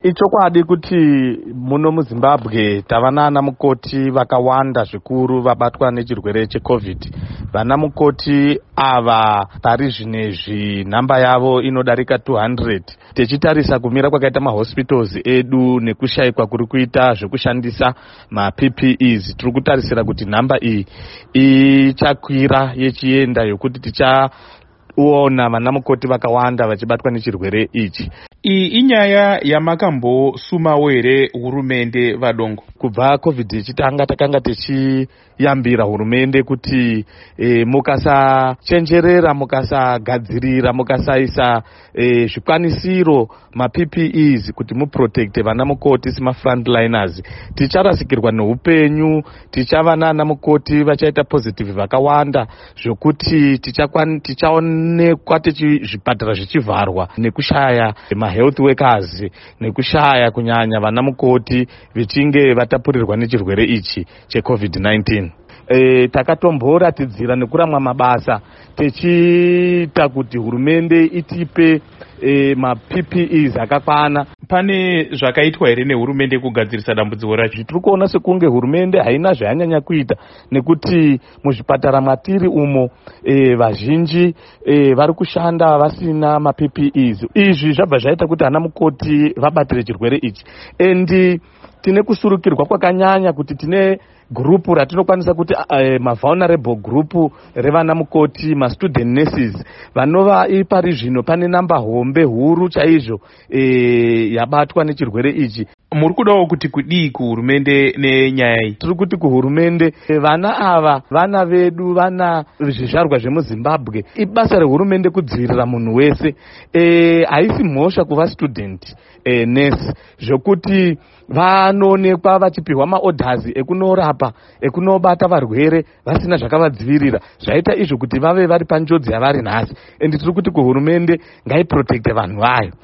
Ichokwadi kuti muno muZimbabwe tava nana mukoti vakawanda zvikuru vabatwa nechirwere cheCovid. Vana mukoti ava pari zvinezvi nhamba yavo inodarika 200. Techitarisa kumira kwakaita mahospitals edu nekushayikwa kuri kuita zvekushandisa maPPEs, tiri kutarisira kuti nhamba iyi ichakwira yechienda yokuti tichaona vana mukoti vakawanda vachibatwa nechirwere ichi. Iyi inyaya yamakambosumawo here hurumende vadongo? Kubva COVID ichitanga takanga tichiyambira hurumende kuti mukasachenjerera, mukasagadzirira, mukasaisa zvikwanisiro maPPEs kuti muprotecte vana mukoti sema frontliners, ticharasikirwa neupenyu. Tichava nana mukoti vachaita positive vakawanda zvokuti tichaonekwa zvipatara zvichivharwa nekushaya health workers, nekushaya kunyanya vana mukoti vichinge vatapurirwa nechirwere ichi cheCovid-19. Takatomboratidzira nekuramwa mabasa techiita kuti hurumende itipe maPPEs akakwana. Pane zvakaitwa here nehurumende kugadzirisa dambudziko racho? Tiri kuona sekunge hurumende haina zvayanyanya kuita, nekuti muzvipatara matiri umo vazhinji vari kushanda vasina maPPEs. Izvi zvabva zvaita kuti ana mukoti vabatire chirwere ichi. Endi tine kusurukirwa kwakanyanya kuti tine gurupu ratinokwanisa kuti vulnerable group revana mukoti, student nurses, vanova ipari zvino pane namba hombe huru chaizvo yabatwa nechirwere ichi. Muri kudawo kuti kudii kuhurumende nenyaya iyi? Tiri kuti kuhurumende, vana ava vana vedu, vana zvizvarwa zvemuZimbabwe. Ibasa rehurumende kudzivirira munhu wese. Haisi mhosva kuva student nurse zvokuti vanoonekwa vachipihwa maorders ekunorapa, ekunobata varwere vasina zvakavadzivirira. Zvaita izvo kuti vave vari panjodzi yavari nhasi. Tiri kuti kuhurumende ngaiprotecte vanhu vayo.